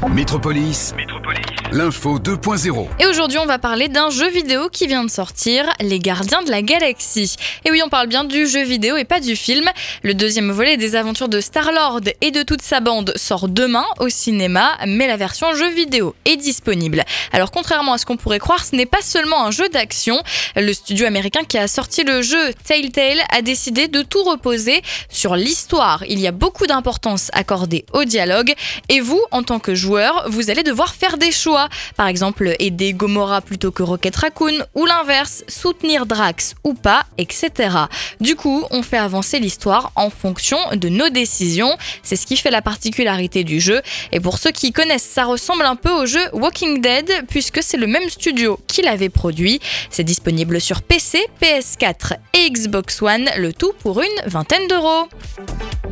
Métropolis, l'info 2.0. Et aujourd'hui, on va parler d'un jeu vidéo qui vient de sortir, Les Gardiens de la Galaxie. Et oui, on parle bien du jeu vidéo et pas du film. Le deuxième volet des aventures de Star-Lord et de toute sa bande sort demain au cinéma, mais la version jeu vidéo est disponible. Alors contrairement à ce qu'on pourrait croire, ce n'est pas seulement un jeu d'action. Le studio américain qui a sorti le jeu Telltale a décidé de tout reposer sur l'histoire. Il y a beaucoup d'importance accordée au dialogue et vous, en tant que joueur, vous allez devoir faire des choix. Par exemple, aider Gamora plutôt que Rocket Raccoon ou l'inverse, soutenir Drax ou pas, etc. Du coup, on fait avancer l'histoire en fonction de nos décisions. C'est ce qui fait la particularité du jeu. Et pour ceux qui connaissent, ça ressemble un peu au jeu Walking Dead puisque c'est le même studio qui l'avait produit. C'est disponible sur PC, PS4 et Xbox One, le tout pour une 20aine d'euros.